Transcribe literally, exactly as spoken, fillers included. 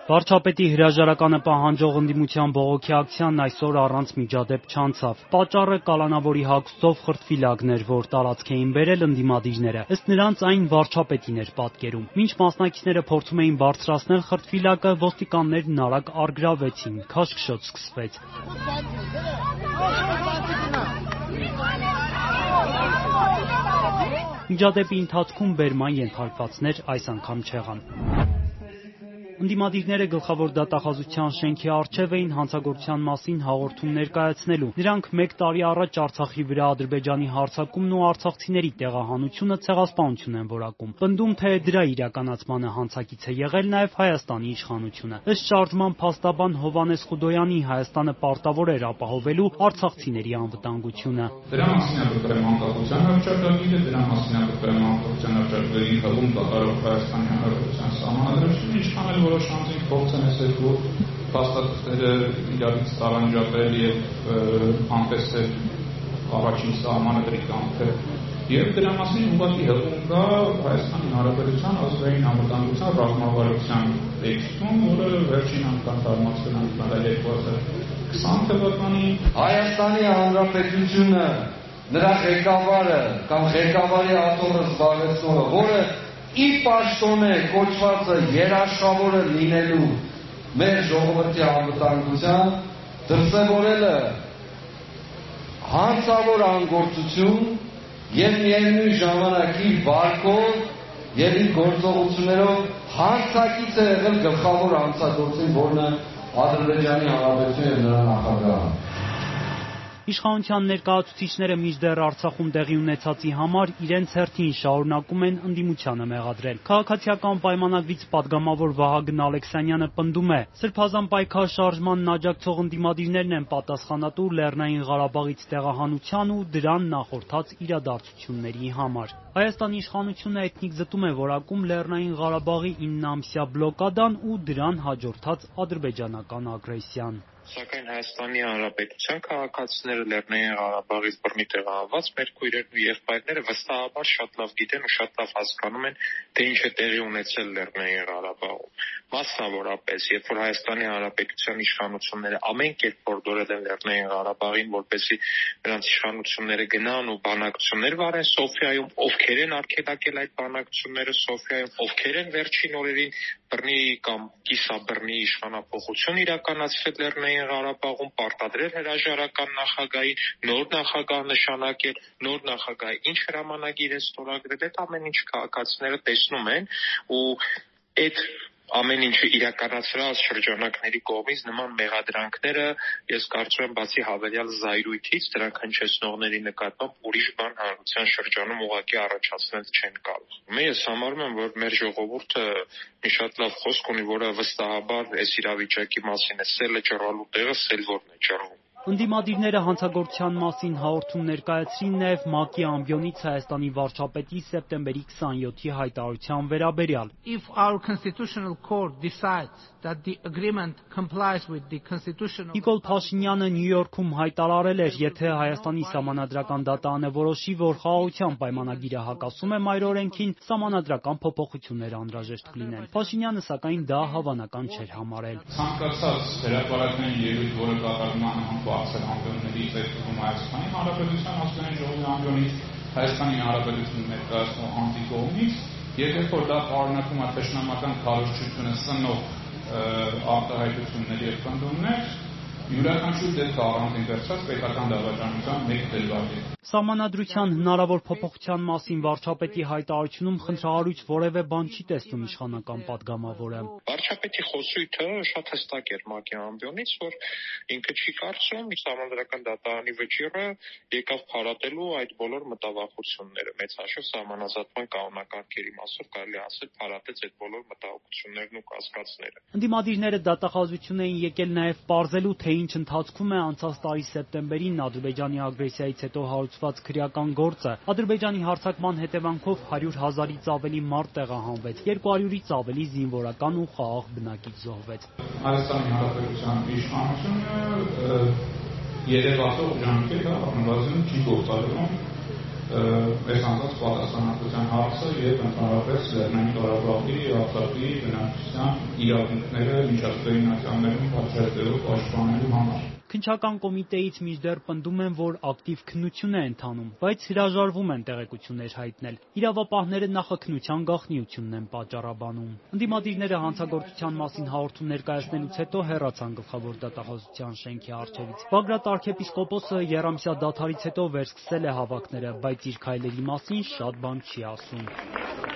Վարչապետի հրաժարականը պահանջող ընդդիմության բողոքի ակցիան այսօր առանց միջադեպ չանցավ։ Պատճառը կալանավորի հագուստով խրտվիլակներ, որ տարածք էին բերել ընդդիմադիրները։ Ըստ նրանց այն վարչապետին էր պատկերում։ Մինչ մասնակիցները փորձում էին բարձրացնել խրտվիլակը, ոստիկաններն արագ առգրավեցին, քաշքշոտ սկսվեց։ Միջադեպի ընթացքում բերման ենթարկվածներ այս անգամ չեղան։ Ընդդիմադիրները գլխավոր դատախազության շենքի առջև էին հանցագործության մասին հաղորդում ներկայացնելու։ Նրանք մեկ տարի առաջ Արցախի վրա Ադրբեջանի հարձակումն ու արցախցիների տեղահանությունը ցեղասպանություն են որակում։ Պնդում, թե դրա իրականացմանը հանցակից է եղել նաև Հայաստանի իշխանությունը։ Ըստ շարժման փաստաբան Հովհաննես Խուդոյանի, Հայաստանը պարտավոր էր ապահովելու արցախցիների անվտանգությունը։ Դրա մասին է բռնկել անկախության հռչակագիրը, դրա մասին է բռնկել անկախության հռչակագրի հղում կատարող Հայաստանի Հանրապետության սահմանադրությունը, ինչքան էլ որոշ անձինք փորձեն այս երկու փաստաթղթերը իրարից տարանջատել եւ անտեսել առաջին սահմանադրի կանխել։ Եվ դրա մասին ուղղակի հղում կա Հայաստանի Հանրապետության ազգային անվտանգության ռազմավարության տեքստում, որը վերջին անգամ թարմացվել է երկու հազար քսան թվականին։ Հայաստանի Հանրապետությունը, նրա ղեկավարը կամ ղեկավարի աթոռը զբաղեցնողը, որը ի պաշտոն է կոչվածը երաշխավորը լինելու մեր ժողովրդի անվտանգության, դրսևորել է հանցավոր անգործություն եւ միևնույն ժամանակ իր վարկով եւ իր գործողություններով հանցակից է եղել գլխավոր հանցագործին, որն է Ադրբեջանի Հանրապետությունը եւ նրա նախագահը։ Իշխանության ներկայացուցիչները մինչդեռ Արցախում տեղի ունեցածի համար իրենց հերթին շարունակում են ընդդիմությանը մեղադրել։ Քաղաքացիական պայմանագրից պատգամավոր Վահագն Ալեքսանյանը պնդում է, սրբազան պայքար շարժմանն աջակցող ընդդիմադիրներն են պատասխանատու Լեռնային Ղարաբաղից տեղահանության ու դրան նախորդած իրադարձությունների համար։ Հայաստանի իշխանությունը էթնիկ զտում է որակում Լեռնային Ղարաբաղի իննամսյա բլոկադան ու դրան հաջորդած ադրբեջանական ագրեսիան։ Սակայն Հայաստանի Հանրապետության քաղաքացիները Լեռնային Ղարաբաղից բռնի տեղահանված մեր քույրերն ու եղբայրները վստահաբար շատ լավ գիտեն ու շատ լավ հասկանում են, թե ինչ է տեղի ունեցել Լեռնային Ղարաբաղում։ Մասնավորապես, երբ որ Հայաստանի Հանրապետության իշխանությունները ամեն կերպ հորդորել են Լեռնային Ղարաբաղին, որպեսզի նրանց իշխանությունները գնան ու բանակցություններ վարեն Սոֆիայում, ովքեր են արգելակել այդ բանակցությունները Սոֆիայում, ովքեր են վերջին օրերին բռնի կամ կիսաբռնի իշխանափոխություն իրականացրել Լեռնային Ղարաբաղում, պարտադրել հրաժարական նախագահին, նոր նախագահ նշանակել, նոր նախագահ ինչ հրամանագիր է ստորագրել, այդ ամեն ինչ քաղաքացիները տեսնում են ու այդ ամեն ինչը իրականացրած շրջանակների կողմից նման մեղադրանքները, ես կարծում եմ, բացի հավելյալ զայրույթից, դրանք հնչեցնողների նկատմամբ ուրիշ բան հանրության շրջանում ուղղակի առաջացնել չեն կարող։ Ես համարում եմ, որ մեր ժողովուրդը մի շատ լավ խոսք ունի, որը վստահաբար այս իրավիճակի մասին է, սելը ջռալու տեղը սելվորն է ջռում։ Ընդդիմադիրները հանցագործության մասին հաղորդում ներկայացրին նաև ՄԱԿ-ի ամբիոնից Հայաստանի վարչապետի սեպտեմբերի քսաներկուի հայտարարության վերաբերյալ։ If our constitutional court decides that the agreement complies with the constitutional Նիկոլ Փաշինյանը Նյու Յորքում հայտարարել էր, եթե Հայաստանի սահմանադրական դատարանը որոշի, որ խաղաղության պայմանագիրը հակասում է մայր օրենքին, սահմանադրական փոփոխություններ անհրաժեշտ կլինեն։ Փաշինյանը սակայն դա հավանական չէր համարել։ Ցանկացած հրապարակային ելույթ, որը կատարվում է բարձր ամբիոններից, այդտեղում Հայաստանի Հանրապետության ազգային ժողովի ամբիոնից, Հայաստանի Հանրապետությունը ներկայացնող անձի կողմից, եւ երբ որ դա պարունակում է թշնամական քարոզչությունը սնող արտահայտություններ եւ պնդումներ, յուրաքանչյուր դեպքը առանձին վերցած պետական դավաճանության մեկ դրվագ է։ Սահմանադրության հնարավոր փոփոխության մասին վարչապետի հայտարարությունում խնդրահարույց որևէ բան չի տեսնում իշխանական պատգամավորը։ Վարչապետի խոսույթը շատ հստակ էր ՄԱԿ-ի ամբիոնից, որ ինքը չի կարծում սահմանադրական դատարանի վճիռը եկավ փարատելու այդ բոլոր մտավախությունները։ Մեծ հաշվով սահմանազատման կանոնակարգերի մասով կարելի ասել փարատեց այդ բոլոր մտահոգություններն ու կասկածները։ Ընդդիմադիրները դատախազություն էին եկել նաև պարզելու, թե ինչ ընթացքում է անցած տարի սեպտեմբերին Ադրբեջանի ագրեսիայից հետո հարուցված քրեական գործը։ Ադրբեջանի հարձակման հետևանքով հարյուր հազարից ավելի մարդ տեղահանվեց, երկու հարյուրից ավելի զինվորական ու խաղաղ բնակիչ զոհվեց։ Հայաստանի Հանրապետության իշխանությունը երևացող ջանքերը առնվազն չի գործադրում այս անձանց պատասխանատվության հարցը եւ ընդհանրապես Լեռնային Ղարաբաղի, Արցախի քաղաքացի բնակչության իրավունքները միջազգային ատյաններում պատժատերով պաշտպանելու համար։ Քննչական կոմիտեից մինչդեռ պնդում են, որ ակտիվ քննություն է ընթանում, բայց հրաժարվում են տեղեկություններ հայտնել։ Իրավապահները նախաքննության գաղտնիությունն են պատճառաբանում։ Ընդդիմադիրները հանցագործության մասին հաղորդում ներկայացնելուց հետո հեռացան գլխավոր դատախազության շենքի առջևից։ Բագրատ arczepiskopos-ը եռամսյա դադարից հետո վերսկսել է հավաքները, բայց իր քայլերի մասին շատ բան չի ասում։